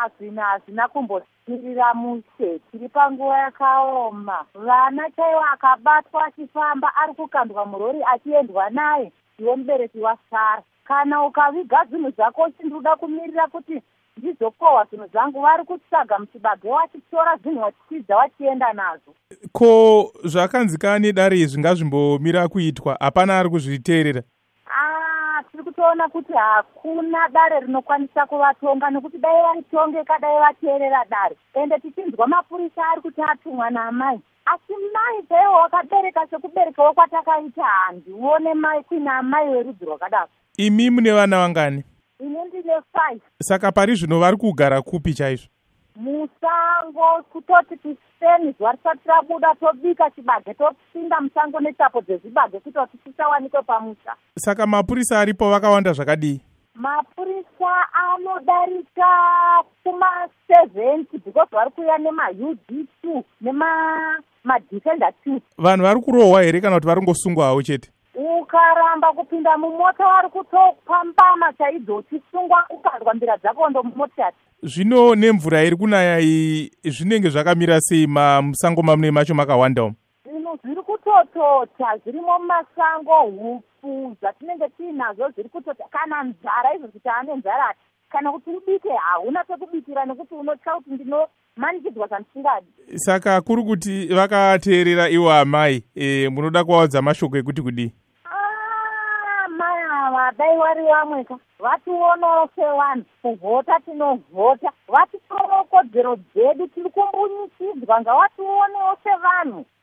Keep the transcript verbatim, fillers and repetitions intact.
hazvina hazvina kumbotirira mushe. Tiri panguva yakaoma. Vana chaivo akabatwa achifamba ari kukandwa murori achiendwa naye, iwe mubereki wasara. Kana ukaviga zvinhu zvako uchindoda kumirira kuti ndizokohwa zvinhu zvangu, vari kutsvaga muchibage wachitora zvinhu wachikwiza wachienda nazvo. Ko zvakanzikani dare izvi ngazvimbomira kuitwa? Hapana ari kuzviteerera? Ah, tiri kutoona kuti hakuna dare rinokwanisa kuvatonga, nekuti dai vaitongeka dai vateerera dare. Ende tichinzwa mapurisa ari kuti atumwa namai. Asi mai chaiwo wakabereka sekuberekawo kwatakaita handione mai kuina amai werudzi rwakadaro. Imi mune vana vangani? Ine ndine five. Saka pari zvino vari kugara kupi chaizvo? Musango, kutoti tiseni zuva risati rabuda tobika chibage topinda musango nechapo dzezvibage kuti tisawanikwe pamusha. Saka mapurisa aripo vakawanda zvakadii? Mapurisa anodarika kuma seventy because vari kuuya nema-U D two nema-Defender two. Vanhu vari kurohwa here kana kuti vari ngosungwa havo chete? Ukaramba kupinda mumota vari kutopambama chaidzo uchisungwa ukandwa mbira dzako ndo mumotati. Zvino nemvura iri kunaya iyi zvinenge zvakamira sei musango mamune macho makawanda umu? Zvinhu zviri kutotota zvirimo mumasango, hupfu dzatinenge tiinazvo zviri kutota. Kana nzara izvo kuti ane nzara kana kuti ubike hauna pekubikira nekuti unotya kuti ndinomanikidzwa zvandisingadi. Saka kuri kuti vakateerera iwo amai, e, munoda kuvaudza mashoko ekuti kudii? Ah, mai ava dai vari vamwe ka vationawo sevanhu, kuvhota tinovhota, vatitorewo kodzero dzedu tiri kumbunyisidzwa, ngavatiwonewo sevanhu.